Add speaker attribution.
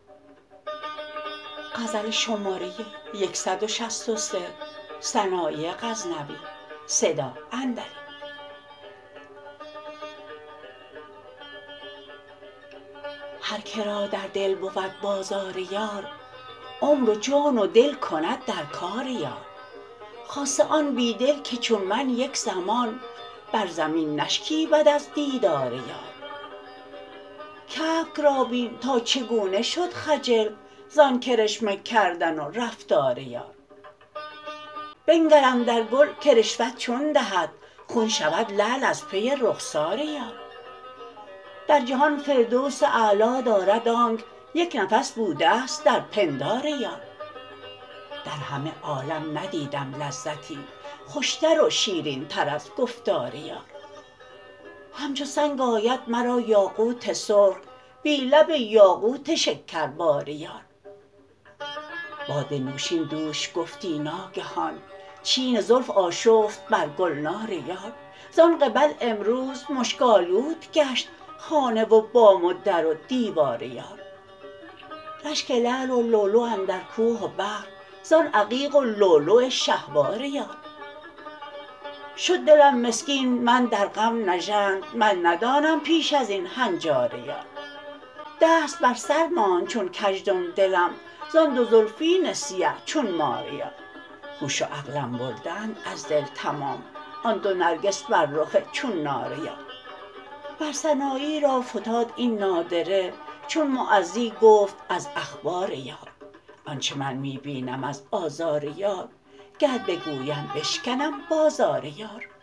Speaker 1: هر که را در دل بود بازار یار، عمر و جان و دل کند در کار یار. خاصه آن بی دل که چون من یک زمان، بر زمین نشکیبد از دیدار یار. کبک را بین تا چگونه شد خجل، زان کرشمه کردن و رفتار یار. بنگر اندر گل که رشوت چون دهد، خون شود لعل از پی رخسار یار. در جهان فردوس اعلی دارد آنک، یک نفس بودست در پندار یار. در همه عالم ندیدم لذتی، خوشتر و شیرین تر از گفتار یار. همچو سنگ آید مرا یاقوت سرخ، بی لب یاقوت شکربار یار. باده نوشین دوش گفتی ناگهان، چین زلف آشفت بر گلنار یار. زان قبل امروز مشک آلود گشت، خانه و بام و در و دیوار یار. رشک لعل و لؤلؤ اندر کوه و بحر، زان عقیق و لؤلؤ شهوار یار. شد دلم مسکین من در غم نژند، من ندانم پیش ازین هنجار یار. دست بر سر ماند چون کژدم دلم، زان دو زلفین سیه چون مار یار. هوش و عقلم برده اند از دل تمام، آن دو نرگس بر رخ چون نار یار. مر سنایی را فتاد این نادره، چون معزی گفت از اخبار یار. آنچه من می بینم از آزار یار، گر بگویم بشکنم بازار یار.